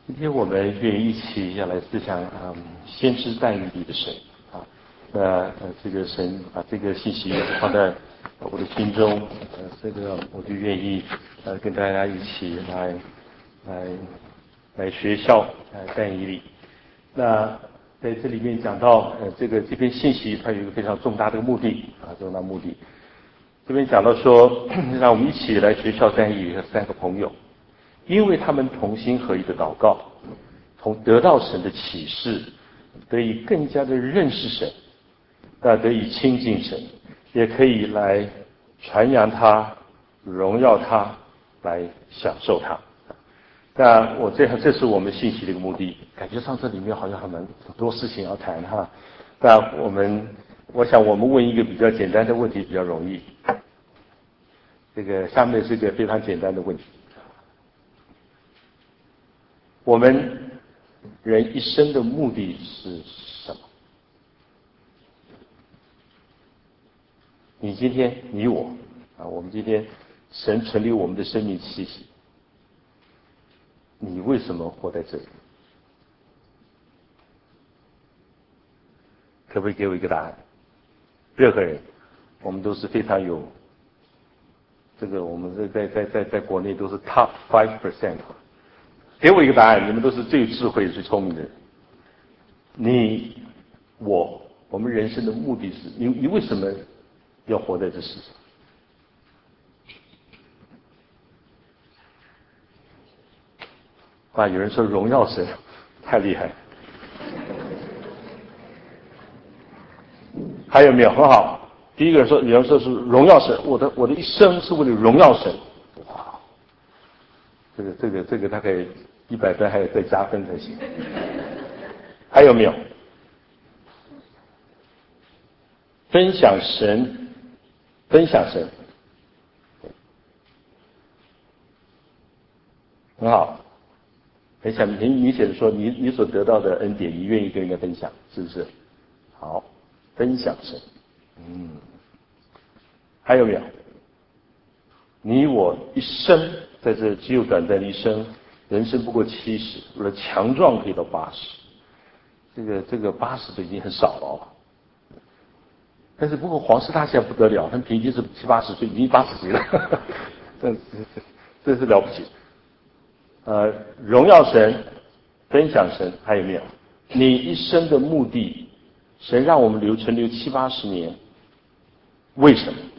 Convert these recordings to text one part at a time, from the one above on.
今天我们愿意一起要来思想先知但以理的神啊。这个神把这个信息放在我的心中，这个我就愿意跟大家一起来学校但以理。那在这里面讲到这篇信息它有一个非常重大的目的啊，重大目的。这边讲到说，让我们一起来学校但以理和3个朋友。因为他们同心合意的祷告，从得到神的启示，得以更加的认识神，得以亲近神，也可以来传扬他、荣耀他，来享受他。那这是我们信息的一个目的。感觉上这里面好像很多事情要谈哈。那我想我们问一个比较简单的问题比较容易。这个下面是一个非常简单的问题。我们人一生的目的是什么？你我我们今天神存留我们的生命气息，你为什么活在这里？可不可以给我一个答案？任何人，我们都是非常有这个，我们在国内都是 top 5%。给我一个答案，你们都是最有智慧、最聪明的人。我们人生的目的是，你为什么要活在这世上？有人说荣耀神，太厉害。还有没有？很好。第一个人说，有人说是荣耀神，我的一生是为了荣耀神。哇，这个大概100分，还有再加分才行。还有没有？分享神，很好。很明显的说，你所得到的恩典，你愿意跟人家分享，是不是？好，分享神。还有没有？你我一生在这只有短暂的一生，人生不过70，为了强壮可以到80。这个80都已经很少了。但是不过皇室大现在不得了，他们平均是70、80岁，已经80几了，这是了不起。荣耀神，分享神，还有没有？你一生的目的，神让我们存留70、80年，为什么？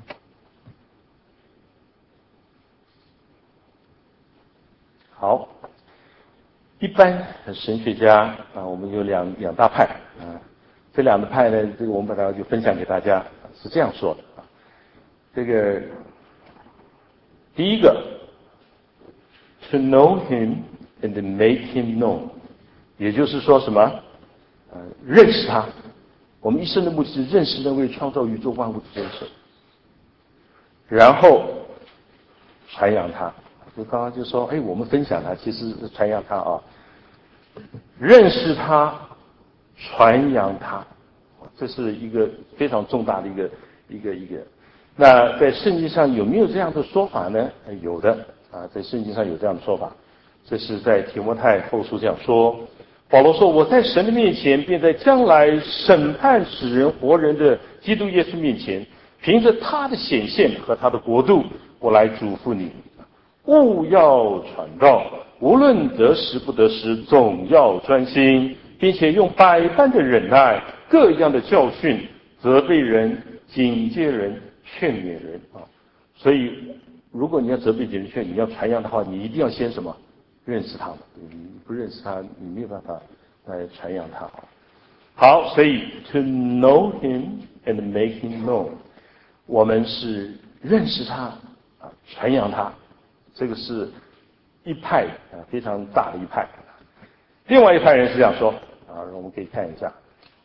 好，一般神学家我们有两大派这两个派呢，这个我们把它就分享给大家，是这样说的这个第一个 ，to know him and make him known， 也就是说什么？认识他。我们一生的目的是认识那位创造宇宙万物的真神，然后传扬他。就刚刚就说，我们分享他，其实是传扬他啊，认识他，传扬他，这是一个非常重大的一个。那在圣经上有没有这样的说法呢？有的在圣经上有这样的说法。这是在提摩太后书这样说，保罗说：“我在神的面前，便在将来审判使人活人的基督耶稣面前，凭着他的显现和他的国度，我来嘱咐你。务要传道，无论得时不得时，总要专心，并且用百般的忍耐，各样的教训，责备人，警戒人，劝勉人所以，如果你要责备别人劝，你要传扬的话，你一定要先什么？认识他们。你不认识他，你没有办法来传扬他。好，所以 to know him and make him known， 我们是认识他传扬他。这个是一派非常大的一派。另外一派人是这样说我们可以看一下。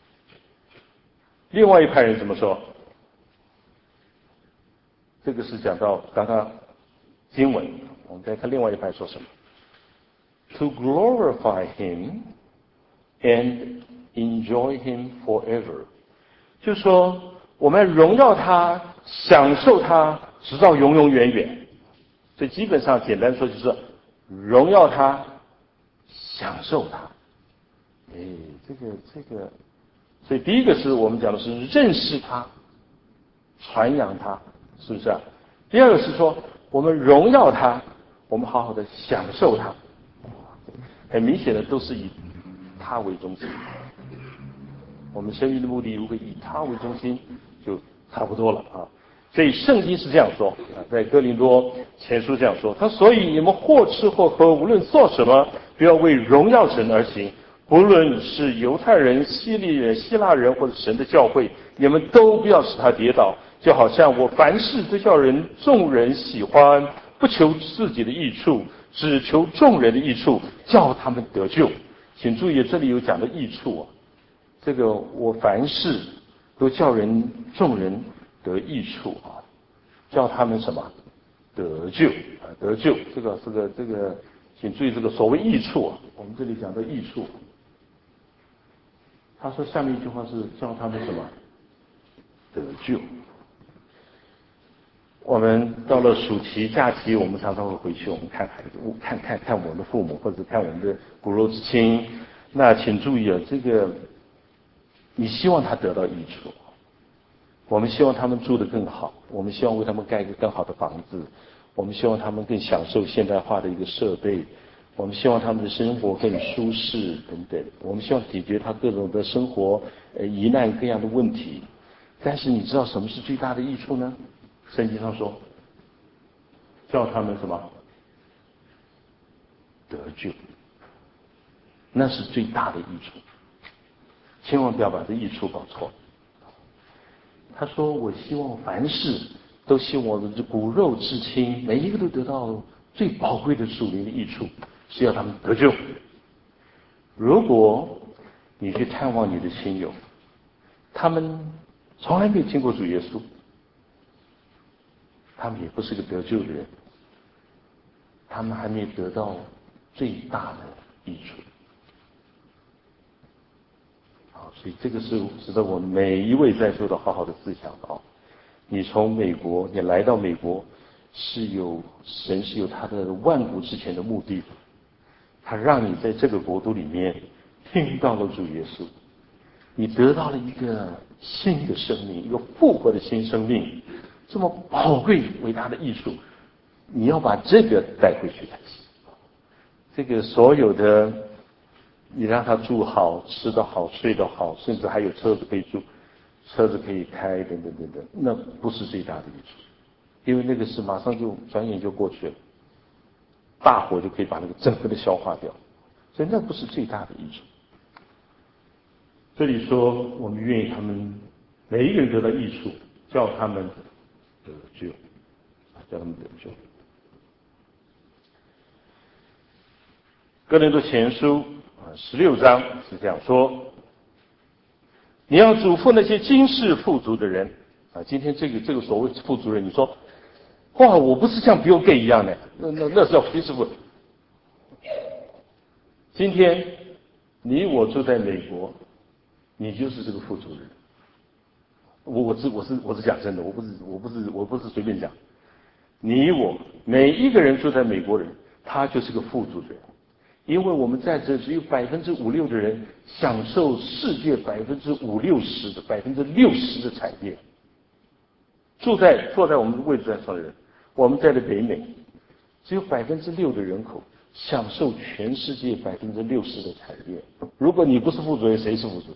另外一派人怎么说？这个是讲到刚刚经文，我们再看另外一派说什么。To glorify him and enjoy him forever， 就是说我们荣耀他，享受他，直到永永远远。所以基本上简单说就是荣耀他， 享受它。这个，所以第一个是我们讲的是认识它，传扬它，是不是啊？第二个是说我们荣耀它，我们好好的享受它。很明显的都是以他为中心。我们生命的目的如果以他为中心，就差不多了啊。所以圣经是这样说啊，在哥林多前书这样说，他所以你们或吃或喝，无论做什么，不要为荣耀神而行。不论是犹太人、希利人、希腊人或者神的教会，你们都不要使他跌倒。就好像我凡事都叫众人喜欢，不求自己的益处，只求众人的益处，叫他们得救。请注意，这里有讲的益处啊，这个我凡事都叫众人得益处啊，叫他们什么得救啊？得救，这个，请注意这个所谓益处啊，我们这里讲的益处。他说下面一句话是叫他们什么得救。我们到了暑期假期，我们常常会回去，我们看孩子，看我们的父母，或者看我们的骨肉之亲。那请注意啊，这个你希望他得到益处，我们希望他们住得更好，我们希望为他们盖一个更好的房子，我们希望他们更享受现代化的一个设备，我们希望他们的生活更舒适等等，我们希望解决他各种的生活疑难各样的问题。但是你知道什么是最大的益处呢？圣经上说，叫他们什么得救，那是最大的益处。千万不要把这益处搞错。他说我希望凡事都希望我的这骨肉至亲每一个都得到最宝贵的属灵的益处，是要他们得救。如果你去探望你的亲友，他们从来没有听过主耶稣，他们也不是个得救的人，他们还没有得到最大的益处。好，所以这个是值得我们每一位在座的好好的思想啊。你从美国，你来到美国，神是有他的万古之前的目的，他让你在这个国度里面听到了主耶稣，你得到了一个新的生命，一个复活的新生命，这么宝贵伟大的益处，你要把这个带回去才行。这个所有的，你让他住好、吃得好、睡得好，甚至还有车子可以住、车子可以开，等等等等，那不是最大的益处，因为那个是马上就转眼就过去了，大火就可以把那个整个的消化掉，所以那不是最大的益处。这里说我们愿意他们每一个人得到益处，叫他们得救，叫他们得救。哥林多前书16章是这样说：你要嘱咐那些今世富足的人啊，今天这个所谓富足人，你说哇，我不是像 Bill Gates 一样的，那是要非师傅。今天你我住在美国，你就是这个富足人。我是讲真的，我不是随便讲。你我每一个人住在美国人，他就是个富足人，因为我们在这只有5%-6%的人享受世界50%-60%的60%的产业。坐在我们的位置上的人，我们在的北美，只有6%的人口享受全世界60%的产业。如果你不是富足人，谁是富足人？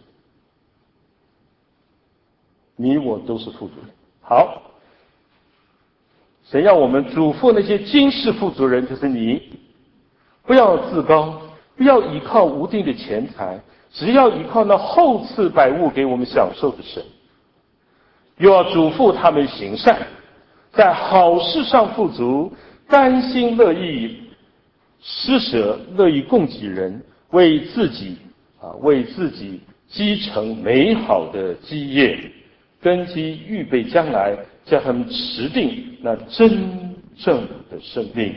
你我都是富足人。好，神要我们嘱咐那些今世富足人，就是你，不要自高，不要依靠无定的钱财，只要依靠那厚赐百物给我们享受的神。又要嘱咐他们行善，在好事上富足，甘心乐意施舍，乐意供给人，为自己积成美好的基业，根基预备将来，叫他们持定那真正的生命。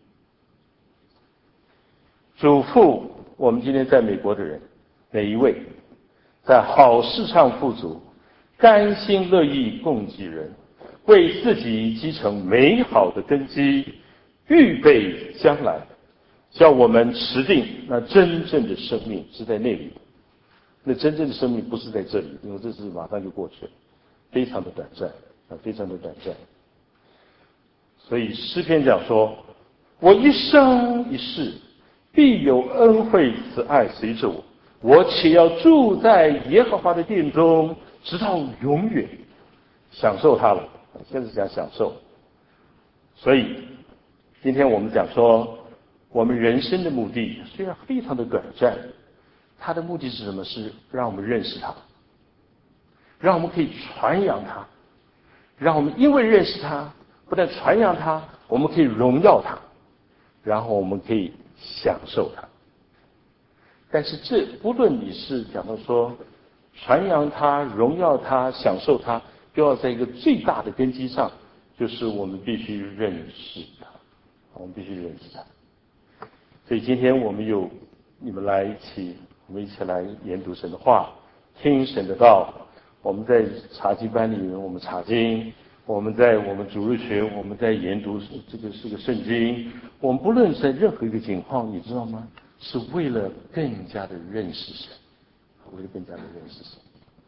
嘱咐我们今天在美国的人，每一位在好事上富足，甘心乐意供给人，为自己积成美好的根基，预备将来， 叫我们持定那真正的生命是在那里的。那真正的生命不是在这里，因为这是马上就过去了，非常的短暂啊，非常的短暂。所以诗篇讲说，我一生一世必有恩惠慈爱随着我，我且要住在耶和华的殿中，直到永远，享受它了。现在是讲享受。所以今天我们讲说，我们人生的目的虽然非常的短暂，它的目的是什么？是让我们认识它，让我们可以传扬它，让我们因为认识它，不但传扬它，我们可以荣耀它，然后我们可以享受它。但是这不论你是讲到说传扬它、荣耀它、享受它，都要在一个最大的根基上，就是我们必须认识它，我们必须认识它。所以今天我们有你们来我们一起来研读神的话，听神的道。我们在查经班里面，我们查经；我们在我们主日学，我们在研读这个圣经。我们不论在任何一个情况，你知道吗？是为了更加的认识神，为了更加的认识神。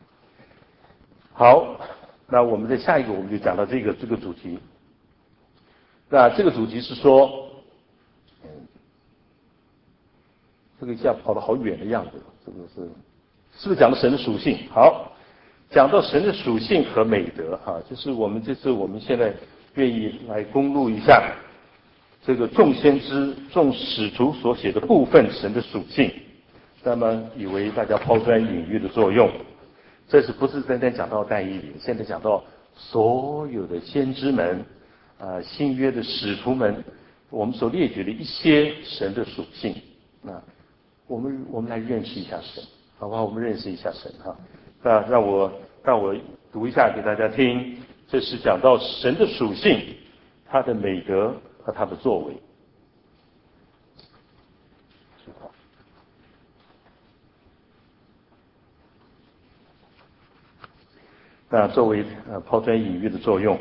好，那我们在下一个我们就讲到这个主题。那这个主题是说，这个一下跑得好远的样子，这个是不是讲到神的属性？好，讲到神的属性和美德啊，就是我们这次我们现在愿意来公录一下这个众先知、众使徒所写的部分神的属性，那么以为大家抛砖引玉的作用。这是不是单单讲到但以理？现在讲到所有的先知们新约的使徒们，我们所列举的一些神的属性。那我们来认识一下神，好不好？我们认识一下神哈。那让我读一下给大家听。这是讲到神的属性、他的美德和他的作为。那作为抛砖引玉的作用，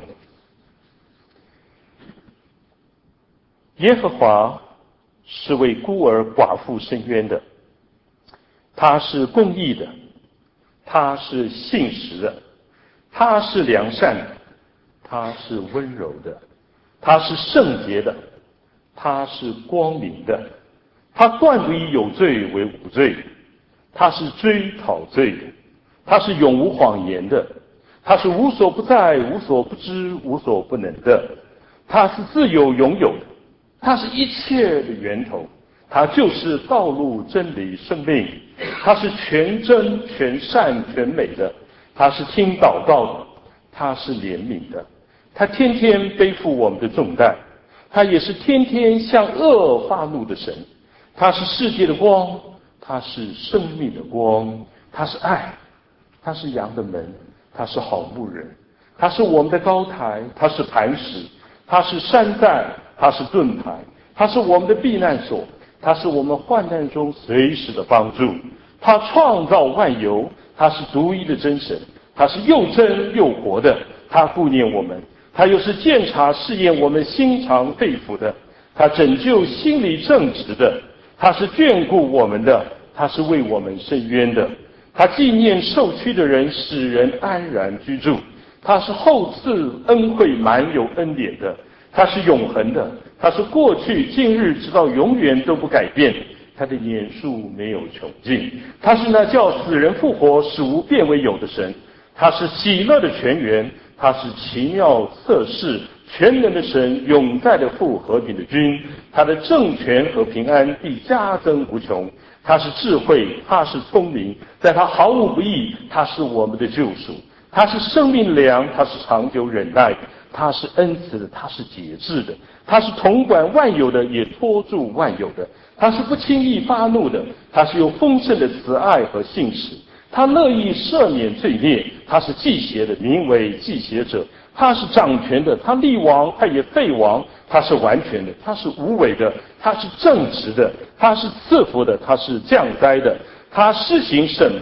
耶和华是为孤儿寡妇伸冤的，他是公义的，他是信实的，他是良善的，他是温柔的，他是圣洁的，他是光明的，他断不以有罪为无罪，他是追讨罪的，他是永无谎言的，他是无所不在、无所不知、无所不能的，他是自有永有的，他是一切的源头，他就是道路、真理、生命，他是全真、全善、全美的，他是听祷告的，他是怜悯的，他天天背负我们的重担，他也是天天向恶发怒的神，他是世界的光，他是生命的光，他是爱，他是羊的门，他是好牧人，他是我们的高台，他是磐石，他是山寨，他是盾牌，他是我们的避难所，他是我们患难中随时的帮助，他创造万有，他是独一的真神，他是又真又活的，他顾念我们，他又是鉴察试验我们心肠肺腑的，他拯救心理正直的，他是眷顾我们的，他是为我们伸冤的，他纪念受屈的人，使人安然居住，他是厚赐恩惠满有恩典的，他是永恒的，他是过去今日直到永远都不改变，他的年数没有穷尽，他是那叫死人复活使无变为有的神，他是喜乐的泉源，他是奇妙测试全能的神，永在的父，和平的君，他的政权和平安必加增无穷，他是智慧，他是聪明，在他毫无不义，他是我们的救赎，他是生命粮，他是长久忍耐，他是恩慈的，他是节制的，他是统管万有的，也托住万有的，他是不轻易发怒的，他是有丰盛的慈爱和信实，他乐意赦免罪孽，他是祭邪的，名为祭邪者，他是掌权的，他立王，他也废王，他是完全的，他是无为的，他是正直的，他是赐福的，他是降灾的，他施行审判，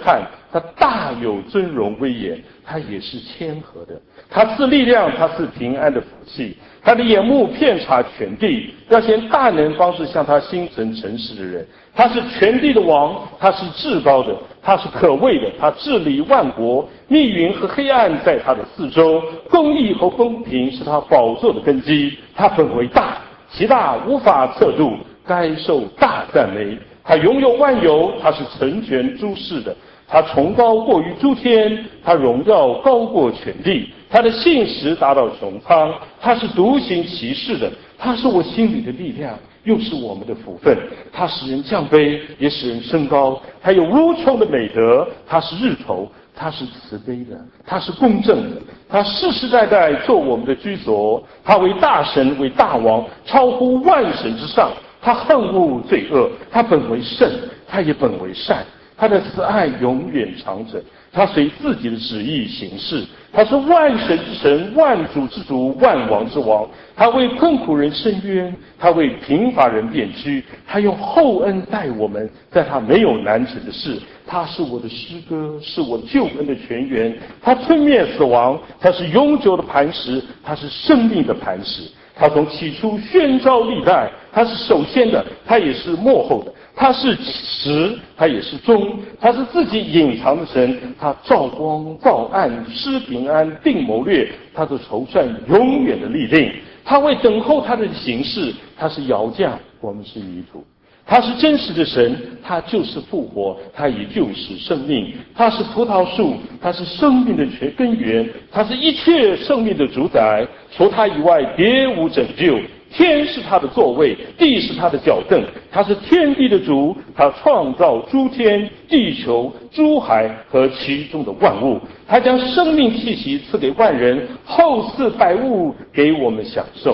他大有尊荣威严，他也是谦和的。他赐力量，他赐平安的福气。他的眼目遍察全地，要显大能方式向他心存诚实的人。他是全地的王，他是至高的，他是可畏的，他治理万国。密云和黑暗在他的四周，公义和公平是他宝座的根基。他本为大，其大无法测度，该受大赞美。他拥有万有，他是成全诸事的。他崇高过于诸天，他荣耀高过全地。他的信实达到穹苍，他是独行其事的。他是我心里的力量，又是我们的福分。他使人降卑，也使人升高。他有无穷的美德，他是日头，他是慈悲的，他是公正的。他世世代代做我们的居所。他为大神，为大王，超乎万神之上。他恨恶罪恶，他本为圣，他也本为善。他的慈爱永远长存，他随自己的旨意行事。他是万神之神，万主之主，万王之王。他为困苦人伸冤，他为贫乏人辩屈。他用厚恩待我们，在他没有难成的事。他是我的诗歌，是我救恩的泉源。他吞灭死亡，他是永久的磐石，他是生命的磐石。他从起初宣召历代，他是首先的，他也是末后的。他是始，他也是终。他是自己隐藏的神，他照光照暗，施平安，定谋略。他的筹算永远的立定。他为等候他的行事，他是窑匠，我们是泥土。他是真实的神，他就是复活，他也就是生命。他是葡萄树，他是生命的全根源，他是一切生命的主宰。除他以外，别无拯救。天是他的座位，地是他的脚凳。他是天地的主，他创造诸天、地球、诸海和其中的万物。他将生命气息赐给万人，后赐百物给我们享受。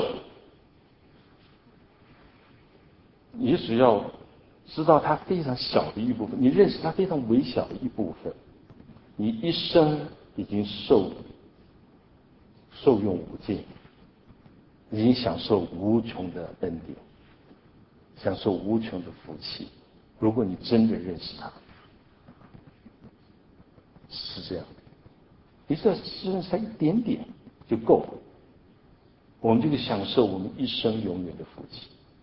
你只要知道它非常小的一部分，你认识它非常微小的一部分，你一生已经受用无尽，已经享受无穷的恩典，享受无穷的福气。如果你真的认识它，是这样的，你只要认识它一点点就够了，我们就可以享受我们一生永远的福气。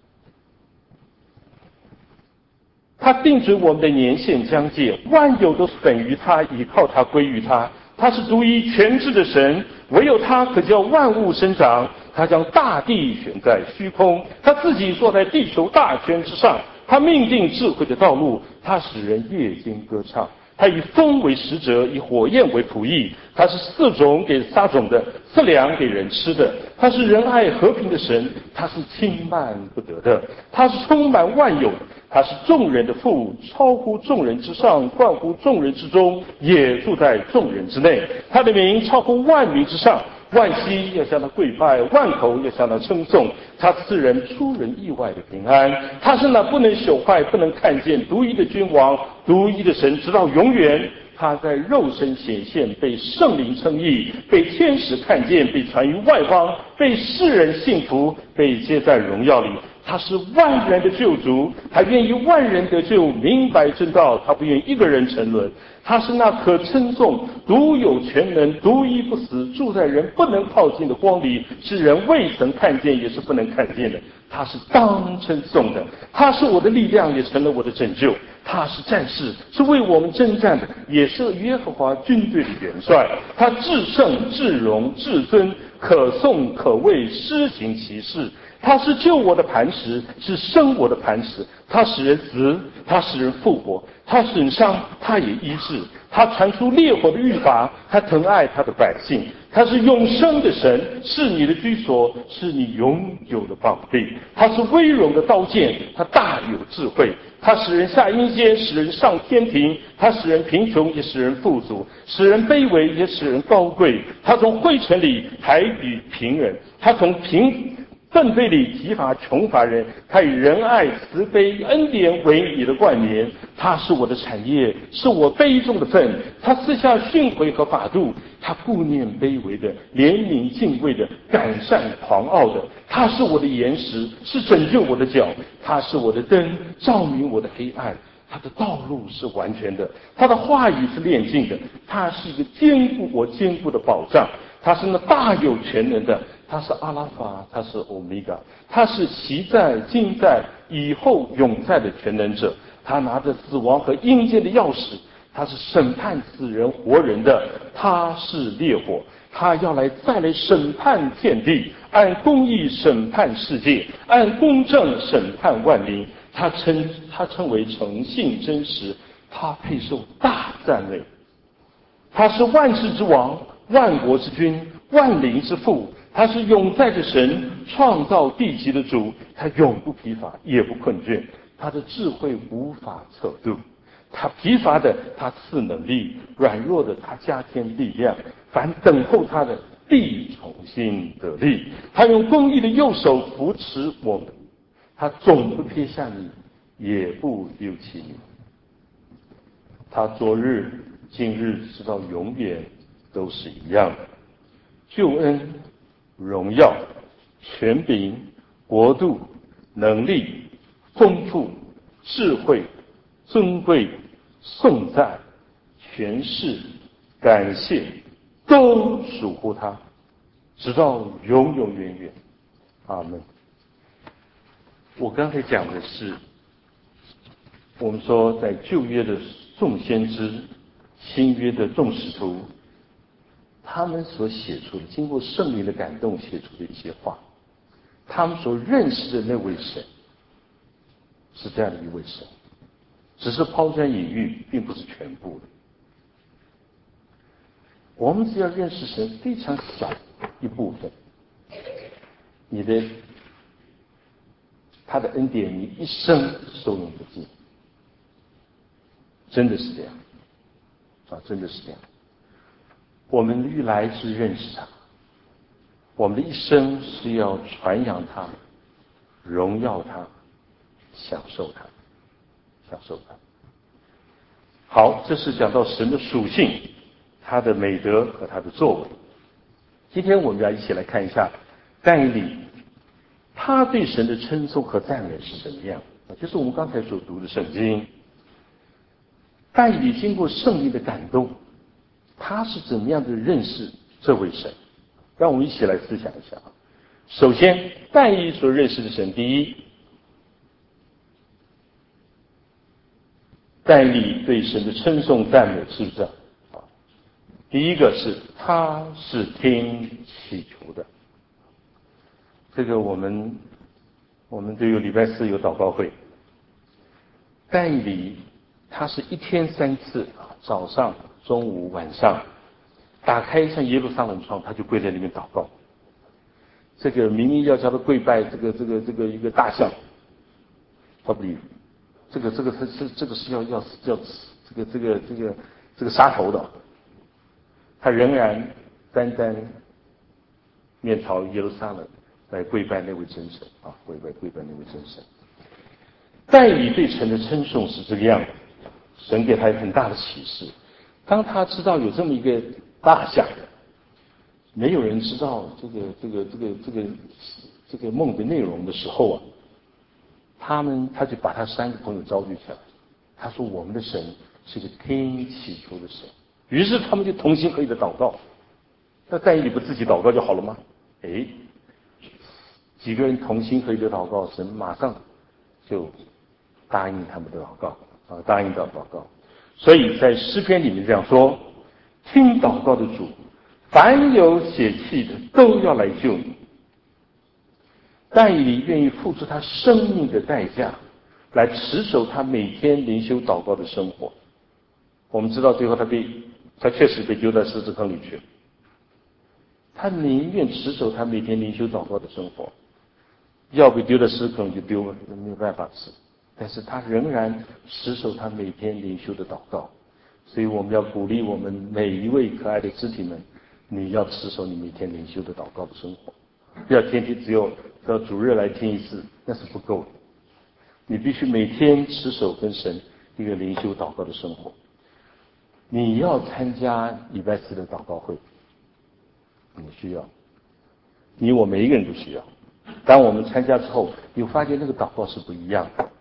他定准我们的年限疆界，万有都是本于他，倚靠他，归于他。他是独一全知的神，唯有他可叫万物生长。他将大地悬在虚空，他自己坐在地球大圈之上。他命定智慧的道路，他使人夜间歌唱。他以风为使者，以火焰为仆役。他是赐种给撒种的，赐粮给人吃的。他是仁爱和平的神，他是轻慢不得的。他是充满万有的，他是众人的父，超乎众人之上，冠乎众人之中，也住在众人之内。他的名超乎万民之上，万膝要向他跪拜，万口要向他称颂。他赐人出人意外的平安。他是那不能朽坏、不能看见、独一的君王，独一的神，直到永远。他在肉身显现，被圣灵称义，被天使看见，被传于外邦，被世人信服，被接在荣耀里。他是万人的救主，他愿意万人得救，明白真道，他不愿一个人沉沦。他是那可称颂、独有全能、独一不死、住在人不能靠近的光里，是人未曾看见，也是不能看见的。他是当称颂的，他是我的力量，也成了我的拯救。他是战士，是为我们征战的，也是耶和华军队的元帅。他至圣、至荣、至尊，可颂可畏，施行其事。他是救我的磐石，是生我的磐石。他使人死，他使人复活。他损伤，他也医治。他传出烈火的律法，他疼爱他的百姓。他是永生的神，是你的居所，是你永久的宝贝。他是威荣的刀剑，他大有智慧。他使人下阴间，使人上天庭。他使人贫穷，也使人富足；使人卑微，也使人高贵。他从灰尘里抬举贫人，他从粪堆里提拔穷乏人。他以仁爱、慈悲、恩典为你的冠冕。他是我的产业，是我杯中的份。他赐下训诲和法度。他顾念卑微的，怜悯敬畏的，改善狂傲的。他是我的岩石，是拯救我的脚。他是我的灯，照明我的黑暗。 他的道路是完全的，他的话语是炼净的，他是一个坚固的保障，他是那大有全能的，他是阿拉法，他是欧米伽，他是昔在今在以后永在的全能者，他拿着死亡和阴间的钥匙，他是审判死人活人的，他是烈火，他要再来审判天地，按公义审判世界，按公正审判万民。他称为诚信真实，他配受大赞美。他是万世之王，万国之君，万灵之父，他是永在的神，创造地极的主，他永不疲乏也不困倦，他的智慧无法测度。他疲乏的他赐能力，软弱的他加添力量，凡等候他的必重新得力。他用公义的右手扶持我们，他总不撇下你，也不丢弃你。他昨日今日直到永远都是一样的。救恩、荣耀、权柄、国度、能力、丰富、智慧、尊贵、颂赞、权势、感谢，都属乎他，直到永永远远。阿们。我刚才讲的是，我们说在旧约的众先知，新约的众使徒，他们所写出的，经过圣灵的感动写出的一些话，他们所认识的那位神是这样的一位神，只是抛砖引玉，并不是全部的。我们只要认识神非常小一部分，他的恩典你一生受用不尽，真的是这样真的是这样。我们历来是认识他，我们的一生是要传扬他，荣耀他，享受他。好，这是讲到神的属性，他的美德和他的作为。今天我们要一起来看一下但以理，他对神的称颂和赞美是怎么样，就是我们刚才所读的圣经。但以理经过圣灵的感动，他是怎么样的认识这位神？让我们一起来思想一下。首先，但以理所认识的神，第一，但以理对神的称颂赞美是这样。第一个是他是听祈求的。这个我们都有礼拜四有祷告会，但以理他是一天3次，早上、中午、晚上，打开像耶路撒冷窗，他就跪在里面祷告。这个名义要叫他跪拜这个一个大象，他不理。这个是要这个杀头的，他仍然单面朝耶路撒冷来跪拜那位真神跪拜那位真神。但以理对神的称颂是这个样子，神给他很大的启示。当他知道有这么一个大象，没有人知道这个梦的内容的时候他就把他3个朋友召集起来，他说我们的神是个听祈求的神。于是他们就同心合意的祷告。那但以理不自己祷告就好了吗？几个人同心合意的祷告，神马上就答应他们的祷告答应到祷告。所以在诗篇里面这样说：听祷告的主，凡有血气的都要来救你。但以理愿意付出他生命的代价，来持守他每天灵修祷告的生活。我们知道最后他确实被丢到狮子坑里去了。他宁愿持守他每天灵修祷告的生活，要被丢到狮子坑就丢了，没有办法治。但是他仍然持守他每天灵修的祷告。所以我们要鼓励我们每一位可爱的肢体们，你要持守你每天灵修的祷告的生活，不要天天只有到主日来听一次，那是不够的。你必须每天持守跟神一个灵修祷告的生活。你要参加礼拜4的祷告会，你需要，我每一个人都需要。当我们参加之后，你会发现那个祷告是不一样的。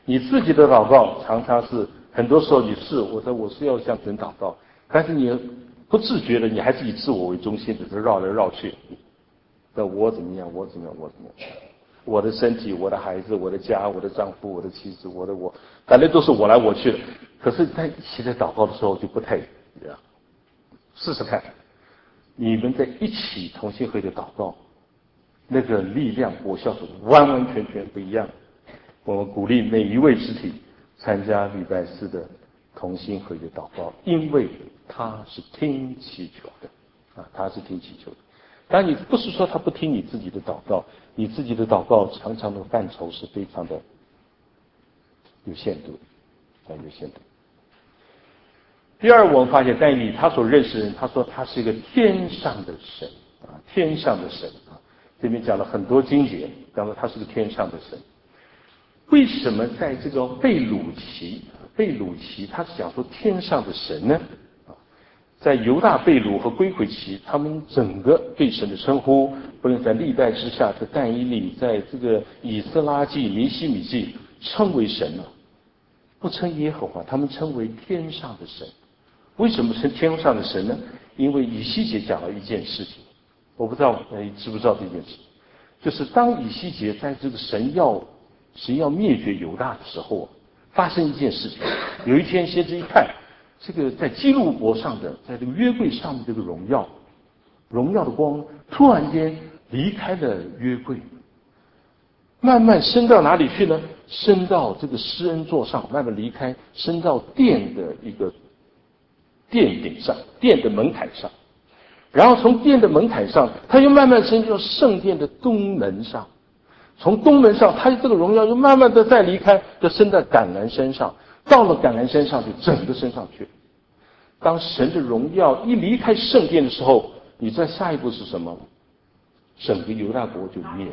你自己的祷告常常是很多时候我是要向神祷告，但是你不自觉的你还是以自我为中心，只是绕来绕去。那我怎么样？我的身体，我的孩子，我的家，我的丈夫，我的妻子，我，反正都是我来我去的。可是，在一起在祷告的时候就不太一样。试试看，你们在一起同心合意的祷告，那个力量果效是完完全全不一样。我们鼓励每一位肢体参加礼拜四的同心合意的祷告，因为他是听祈求的啊，他是听祈求的。当然，你不是说他不听你自己的祷告，你自己的祷告常常的范畴是非常的有限度，有限度。第二，我们发现但以理他所认识的人，他说他是一个天上的神啊，天上的神啊。这边讲了很多经节，讲了他是个天上的神。为什么在这个贝鲁奇他是讲说天上的神呢？在犹大贝鲁和归回期，他们整个对神的称呼，不论在历代之下，在但以理，在这个以斯拉记、尼希米记，称为神了，不称耶和华，他们称为天上的神。为什么称天上的神呢？因为以西结讲了一件事情，我不知道你知不知道这件事，就是当以西结在这个神要灭绝犹大的时候，发生一件事情。有一天，先知一看。这个在基路伯上的，在这个约柜上面这个荣耀的光，突然间离开了约柜，慢慢升到哪里去呢？升到这个施恩座上，慢慢离开，升到殿的一个殿顶上，殿的门槛上，然后从殿的门槛上，他又慢慢升到圣殿的东门上，从东门上，他这个荣耀又慢慢的再离开，就升在橄榄山上。到了橄榄山上，就整个升上去。当神的荣耀一离开圣殿的时候，你知道下一步是什么？整个犹大国就灭了。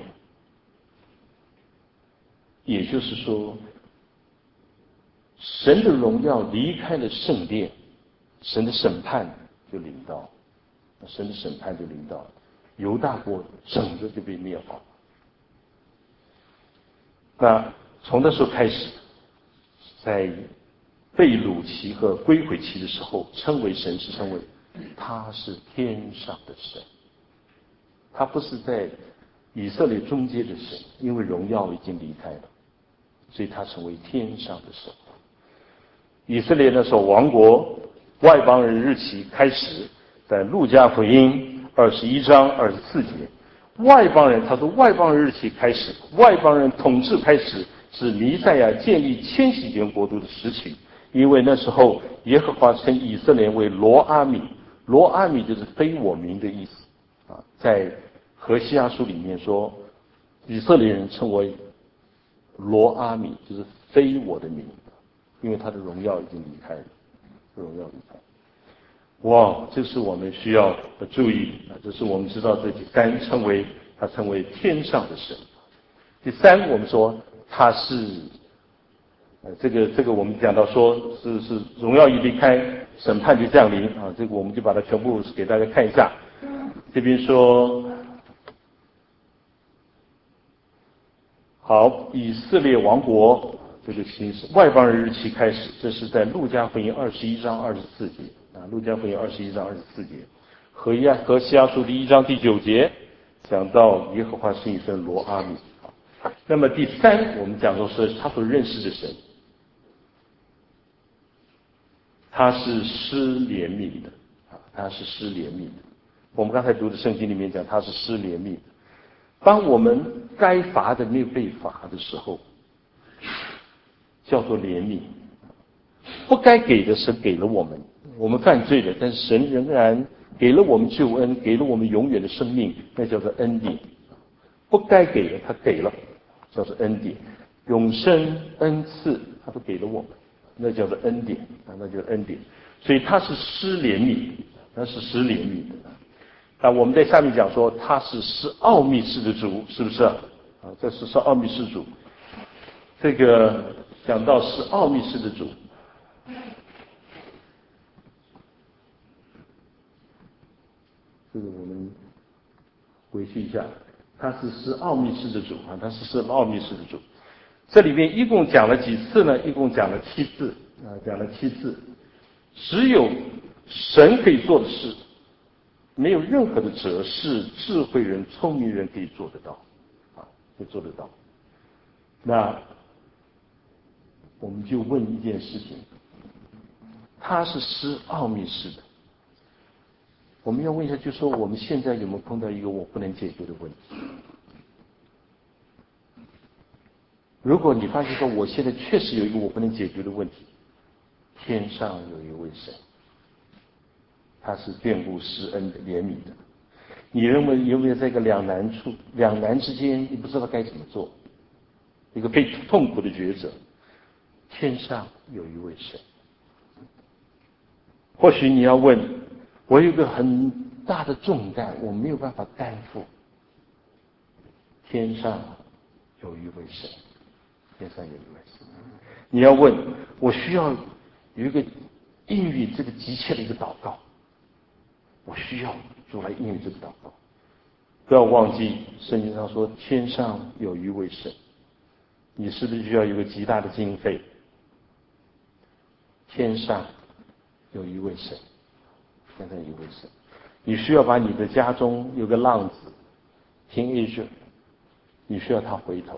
也就是说，神的荣耀离开了圣殿，神的审判就临到，犹大国整个就被灭亡。那从那时候开始，在被掳期和归回期的时候，称为神是称为他是天上的神，他不是在以色列中间的神，因为荣耀已经离开了，所以他成为天上的神。以色列那时候亡国，外邦人日期开始，在路加福音21章24节，外邦人，他说外邦人日期开始，外邦人统治开始，是弥赛亚建立千禧年国度的时期。因为那时候耶和华称以色列为罗阿米，罗阿米就是非我民的意思啊。在何西阿书里面说，以色列人称为罗阿米，就是非我的民，因为他的荣耀已经离开了，哇，这是我们需要注意啊！这是我们知道这第三称为天上的神。第三，我们说他是这个我们讲到说是荣耀一离开，审判就降临啊！这个我们就把它全部给大家看一下。这边说，好，以色列王国这个形式，外邦人日期开始，这是在路加福音21章24节啊，路加福音21章24节，何西阿书1章第9节讲到耶和华是一声罗阿米。那么第三，我们讲到是他所认识的神。他是施怜悯的啊，他是施怜悯的。我们刚才读的圣经里面讲，他是施怜悯的。当我们该罚的没有被罚的时候，叫做怜悯；不该给的神给了我们，我们犯罪了，但是神仍然给了我们救恩，给了我们永远的生命，那叫做恩典。不该给的他给了，叫做恩典。永生恩赐他都给了我们，那叫做恩典啊，那就是恩典。所以他是施怜悯，他是施怜悯的。那我们在下面讲说他是施奥秘式的主，是不是啊？这是施奥秘式主。这个讲到施奥秘式的主，这个我们回去一下，他是施奥秘式的主啊，他是施奥秘式的主。 这里面一共讲了几次呢？一共讲了7次讲了7次。只有神可以做的事，没有任何的哲士、智慧人、聪明人可以做得到可以做得到。那我们就问一件事情，他是施奥秘式的，我们要问一下，就说我们现在有没有碰到一个我不能解决的问题？如果你发现说我现在确实有一个我不能解决的问题，天上有一位神，他是眷顾施恩的、怜悯的。你认为有没有在一个两难处、两难之间，你不知道该怎么做，一个被痛苦的抉择？天上有一位神。或许你要问，我有一个很大的重担，我没有办法担负。天上有一位神，天上有一位神。你要问，我需要有一个应允这个急切的一个祷告，我需要主来应允这个祷告。不要忘记圣经上说天上有一位神，你是不是需要有一个极大的经费？天上有一位神，天上有一位神，你需要把你的家中有个浪子 teenager， 你需要他回头。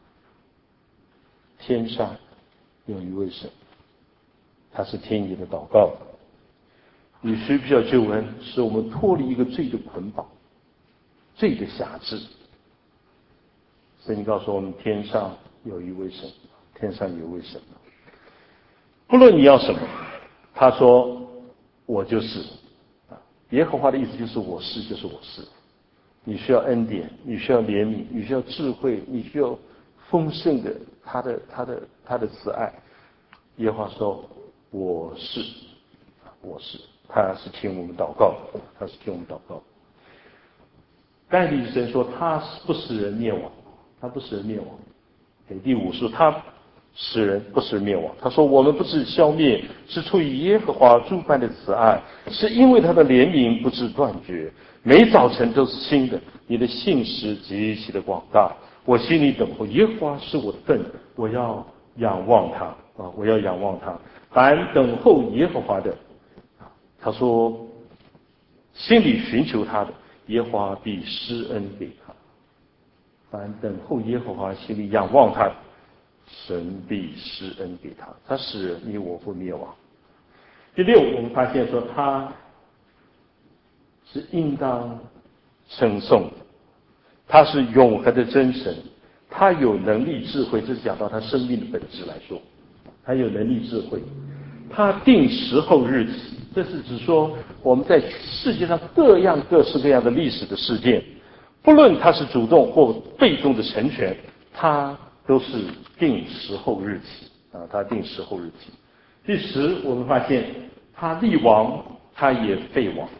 天上有一位神，他是听你的祷告。你需不需要救恩？使我们脱离一个罪的捆绑、罪的辖制。圣经告诉我们，天上有一位神，天上有一位神。不论你要什么，他说我就是耶和华的意思就是我是，就是我是。你需要恩典，你需要怜悯，你需要智慧，你需要丰盛的他的慈爱。耶和华说我是，我是，他是听我们祷告，他是听我们祷告。但以理神说他不使人灭亡，他不使人灭亡。给第5书，他使人不使人灭亡。他说我们不致消灭，是出于耶和华诸般的慈爱，是因为他的怜悯不致断绝，每早晨都是新的。你的信实极其的广大，我心里等候耶和华是我的份，我要仰望他我要仰望他。凡等候耶和华的，他说心里寻求他的，耶和华必施恩给他。凡等候耶和华，心里仰望他的，神必施恩给他，他使你我不灭亡。第6，我们发现说他是应当称颂的，他是永恒的真神，他有能力智慧，这是讲到他生命的本质来说，他有能力智慧，他定时候日期，这是指说我们在世界上各式各样的历史的事件，不论他是主动或被动的成全，他都是定时候日期他定时候日期。第10，我们发现他立王，他也废王。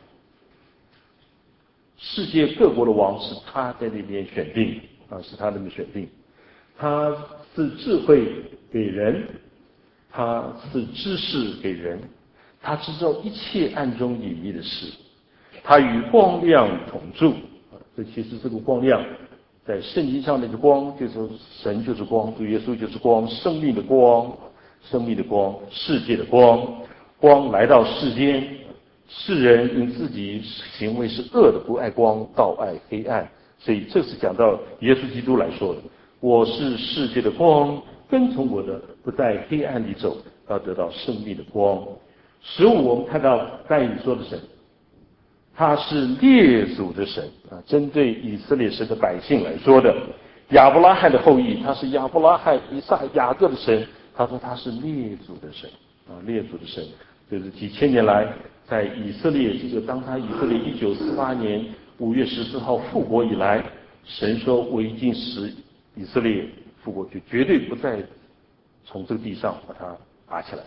世界各国的王是他在那边选定是他那边选定。他是智慧给人，他是知识给人，他知道一切暗中隐秘的事，他与光亮同住这其实这个光亮在圣经上那个光就是神就是光，主耶稣就是光，生命的光，生命的光，世界的光，光来到世间，世人因自己行为是恶的，不爱光，倒爱黑暗。所以这是讲到耶稣基督来说的，我是世界的光，跟从我的不在黑暗里走，要得到生命的光。15，我们看到但以理说的神，他是列祖的神针对以色列神的百姓来说的，亚伯拉罕的后裔，他是亚伯拉罕、以撒、雅各的神。他说他是列祖的神列祖的神，就是几千年来在以色列当他以色列1948年5月14号复国以来，神说我已经使以色列复国，就绝对不再从这个地上把它拔起来。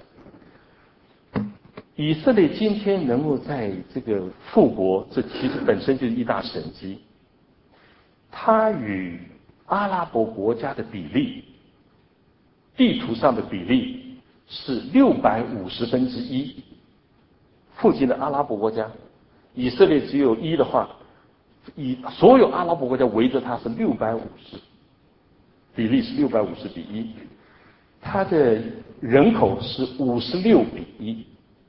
以色列今天能够在这个复国，这其实本身就是一大神迹。它与阿拉伯国家的比例，地图上的比例是650%。附近的阿拉伯国家，以色列只有1的话，以所有阿拉伯国家围着它是650。 比例是650:1，它的人口是56:1。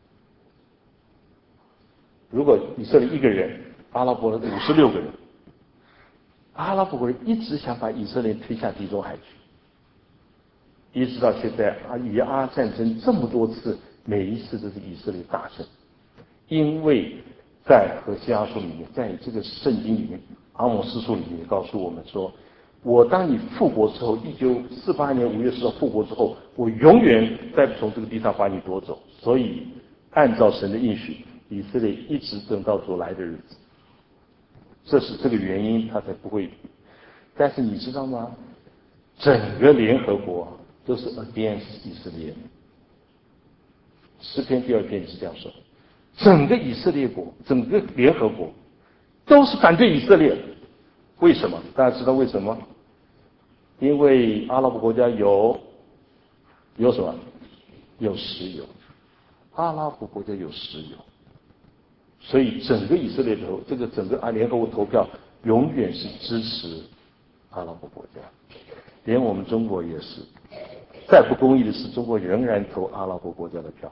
如果以色列1个人，阿拉伯人56个人，阿拉伯国人一直想把以色列推下地中海去，一直到现在以阿战争这么多次，每一次都是以色列大胜，因为在何西阿书里面，在这个圣经里面，阿摩司书里面告诉我们说，我当你复国之后，1948年5月10号复国之后，我永远再不从这个地上把你夺走。所以按照神的应许，以色列一直等到主来的日子，这是这个原因，他才不会。但是你知道吗？整个联合国都是 against 以色列。诗篇第2篇是这样说，整个以色列国，整个联合国都是反对以色列。为什么？大家知道为什么？因为阿拉伯国家有什么？有石油。阿拉伯国家有石油，所以整个以色列这个整个联合国投票永远是支持阿拉伯国家，连我们中国也是。再不公义的是，中国仍然投阿拉伯国家的票。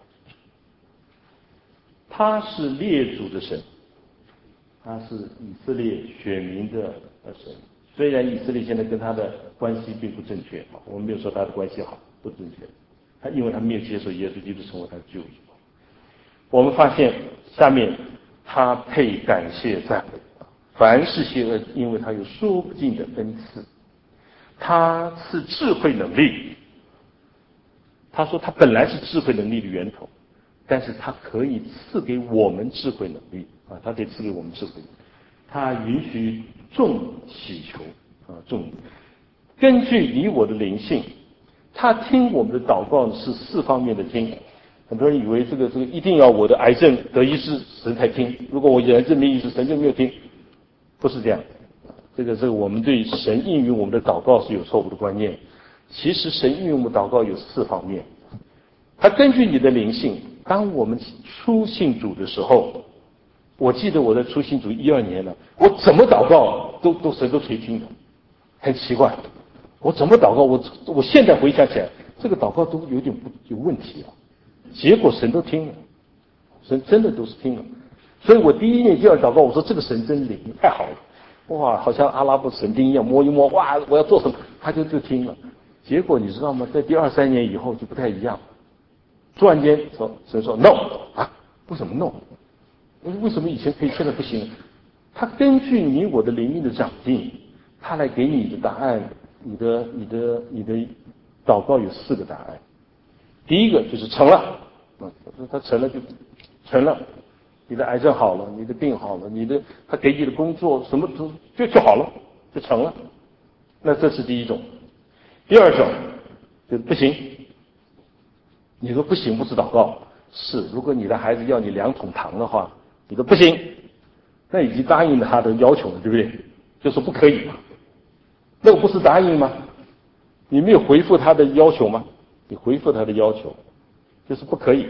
他是列祖的神，他是以色列选民的神。虽然以色列现在跟他的关系并不正确，我们没有说他的关系好，不正确。因为他没有接受耶稣基督成为他的救主。我们发现下面他配感谢赞美，凡事谢恩，因为他有说不尽的恩赐。他赐智慧能力，他说他本来是智慧能力的源头，但是他可以赐给我们智慧能力他可以赐给我们智慧。他允许众祈求众根据你我的灵性，他听我们的祷告是4方面的听。很多人以为这个一定要我的癌症得医治神才听，如果我癌症没医治神就没有听，不是这样。这个我们对神应允我们的祷告是有错误的观念。其实神应允我们祷告有4方面，他根据你的灵性。当我们初信主的时候，我记得我在初信主12年了，我怎么祷告都神都垂听的，很奇怪。我怎么祷告，我现在回想起来，这个祷告都有问题结果神都听了，神真的都是听了。所以我第1年就要祷告，我说这个神真灵，太好了，哇，好像阿拉伯神兵一样，摸一摸，哇，我要做什么，他就听了。结果你知道吗？在第2、3年以后就不太一样，突然间神说 no 为什么 no？ 为什么以前可以现在不行？他根据你我的灵命的长进，他来给你的答案。你的祷告有4个答案。第一个就是成了，他成了就成了，你的癌症好了，你的病好了，他给你的工作什么就好了，就成了。那这是第一种。第2种就是不行。你说不行不是祷告，是如果你的孩子要你2桶糖的话，你说不行，那已经答应了他的要求了，对不对？就说不可以嘛，那个不是答应吗？你没有回复他的要求吗？你回复他的要求，就是不可以。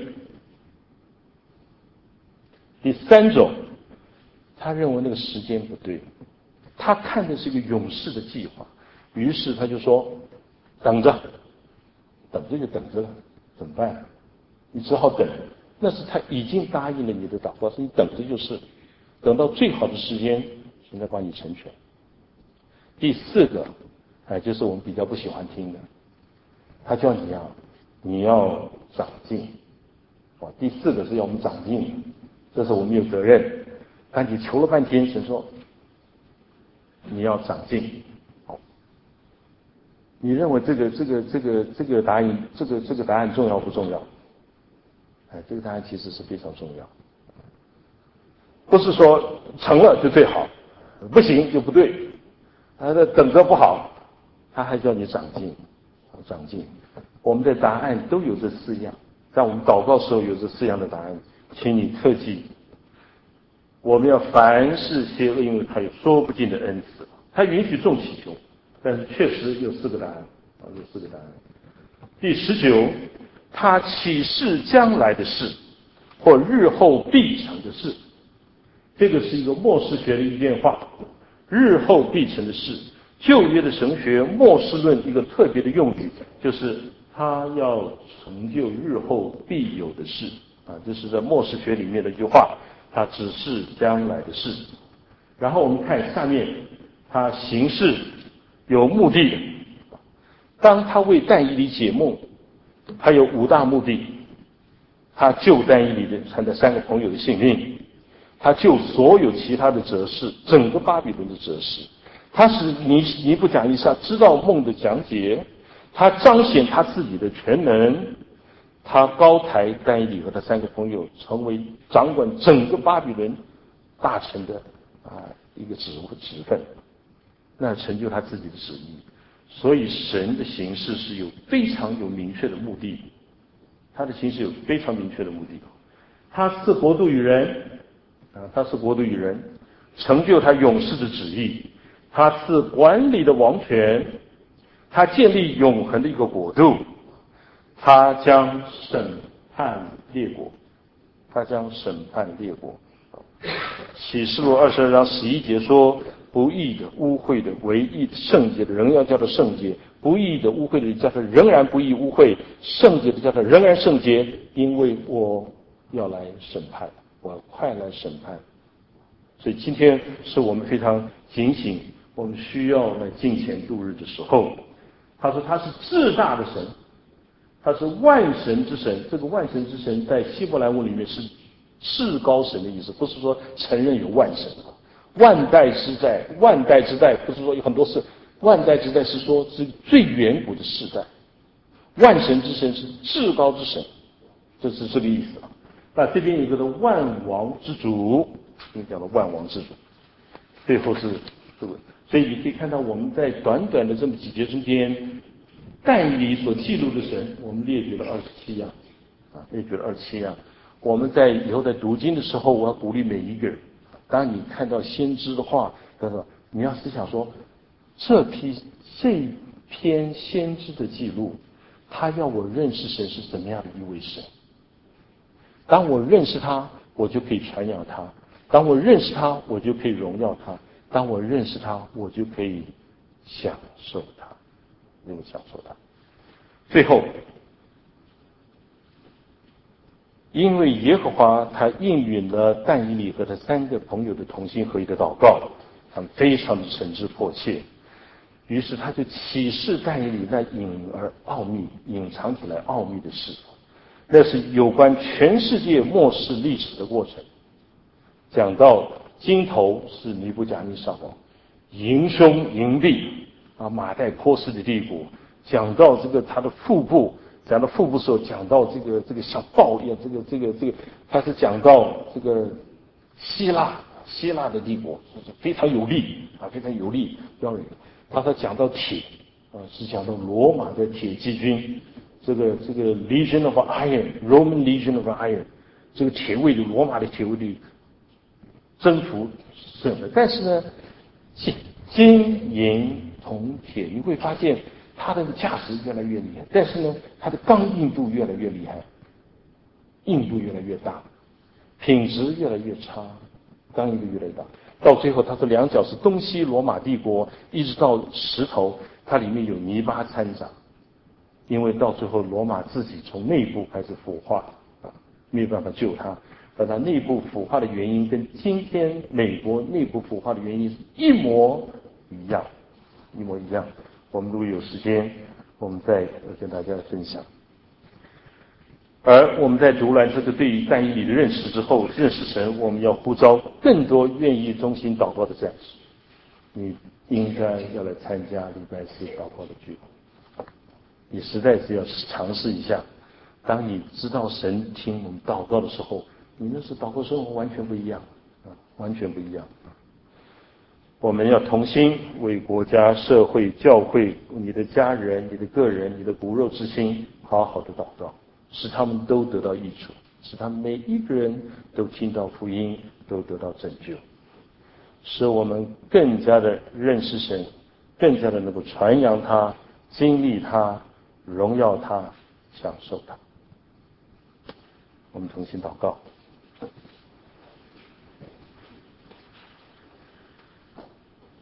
第3种，他认为那个时间不对，他看的是一个永世的计划，于是他就说等着就等着了，怎么办？你只好等。那是他已经答应了你的祷告，所以你等着就是，等到最好的时间，现在帮你成全。第4个，就是我们比较不喜欢听的，他叫你要长进。第4个是要我们长进，这是我们有责任。但你求了半天，神说你要长进。你认为这个答案这个答案重要不重要？这个答案其实是非常重要。不是说成了就最好，不行就不对。等着不好，他还叫你长进，长进。我们的答案都有这4样，在我们祷告时候有这4样的答案，请你特记。我们要凡事谢恩，因为他有说不尽的恩赐，他允许众祈求，但是确实有4个答案有4个答案。第19，他启示将来的事，或日后必成的事。这个是一个末世学的一句话，日后必成的事， 旧约的神学末世论一个特别的用语，就是他要成就日后必有的事啊，这是在末世学里面的一句话，它只是将来的事。然后我们看下面，他行事有目的的。当他为但以理解梦，他有5大目的。他救但以理的他3个朋友的性命，他救所有其他的哲士，整个巴比伦的哲士。他使尼布甲尼撒知道梦的讲解，他彰显他自己的全能，他高抬但以理和他3个朋友成为掌管整个巴比伦大臣的一个职分，那成就他自己的旨意。所以神的行事是有非常有明确的目的，他的行事有非常明确的目的。他赐国度与人他赐国度与人，成就他永世的旨意。他赐管理的王权，他建立永恒的一个国度，他将审判列国，他将审判列国。启示录22章11节说，不义的、污秽的、唯义的、圣洁的，仍要叫做圣洁；不义的、污秽的，叫做仍然不义污秽；圣洁的，叫做仍然圣洁。因为我要来审判，我要快来审判。所以今天是我们非常警醒，我们需要来敬虔度日的时候。他说他是至大的神，他是万神之神。这个万神之神在希伯来文里面是至高神的意思，不是说承认有万神。万代之代，万代之代不是说有很多事，万代之代是说是最远古的世代。万神之神是至高之神，这是这个意思。那这边有一个的万王之主，你讲的万王之主，最后是这个。所以你可以看到我们在短短的这么几节中间，但以理所记录的神，我们列举了27样列举了27样。我们在以后在读经的时候，我要鼓励每一个人，当你看到先知的话，你要思想说，这篇先知的记录，他要我认识神是怎么样的一位神。当我认识他，我就可以传扬他；当我认识他，我就可以荣耀他；当我认识他，我就可以享受他，享受他。最后，因为耶和华他应允了但以理和他3个朋友的同心合意的祷告，他们非常的诚挚迫切，于是他就启示但以理那隐藏起来奥秘的事，那是有关全世界末世历史的过程。讲到经头是尼布甲尼撒王，营凶营弊马代波斯的帝国。讲到这个他的腹部，讲到腹部的时候，讲到这个像豹一样，他是讲到这个希腊的帝国非常有力非常有力标准。他讲到铁是讲到罗马的铁骑军，这个 Legion of Iron Roman Legion of Iron 这个铁卫的罗马的铁卫的征服胜了。但是呢，金银铜铁，你会发现它的价值越来越厉害，但是呢，它的刚硬度越来越厉害，硬度越来越大，品质越来越差，刚硬度越来越大。到最后，他说两脚是东西罗马帝国，一直到石头，它里面有泥巴掺杂。因为到最后，罗马自己从内部开始腐化没有办法救它。而它内部腐化的原因跟今天美国内部腐化的原因是一模一样。我们如果有时间，我们再跟大家分享。而我们在读完这个对于但以理的认识之后，认识神，我们要呼召更多愿意忠心祷告的战士。你应该要来参加礼拜4祷告的聚会。你实在是要尝试一下，当你知道神听我们祷告的时候，你那是祷告生活完全不一样完全不一样。我们要同心为国家、社会、教会、你的家人、你的个人、你的骨肉之心，好好的祷告，使他们都得到益处，使他们每一个人都听到福音，都得到拯救，使我们更加的认识神，更加的能够传扬他、经历他、荣耀他、享受他。我们同心祷告。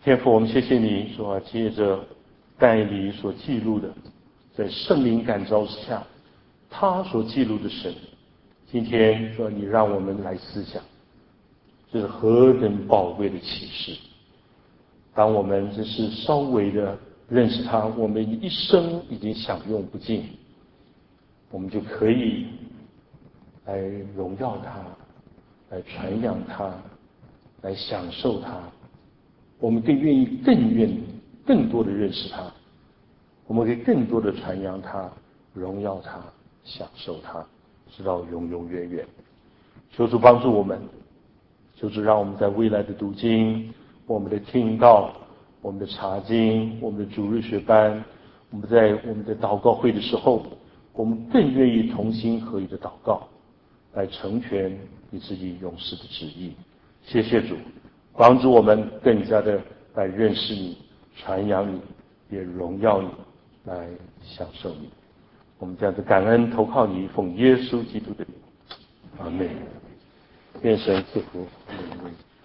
天父，我们谢谢你说，借着但以理所记录的，在圣灵感召之下，他所记录的神，今天说你让我们来思想，这是何等宝贵的启示。当我们只是稍微的认识他，我们一生已经享用不尽，我们就可以来荣耀他，来传扬他，来享受他。我们更愿意更多的认识他，我们可以更多的传扬他，荣耀他，享受他，直到永永远远。求主帮助我们，求主让我们在未来的读经，我们的听道，我们的查经，我们的主日学班，我们在我们的祷告会的时候，我们更愿意同心合意的祷告，来成全你自己永世的旨意。谢谢主，帮助我们更加的来认识你，传扬你，也荣耀你，来享受你。我们这样子感恩投靠你，奉耶稣基督的名，阿门。愿神赐福。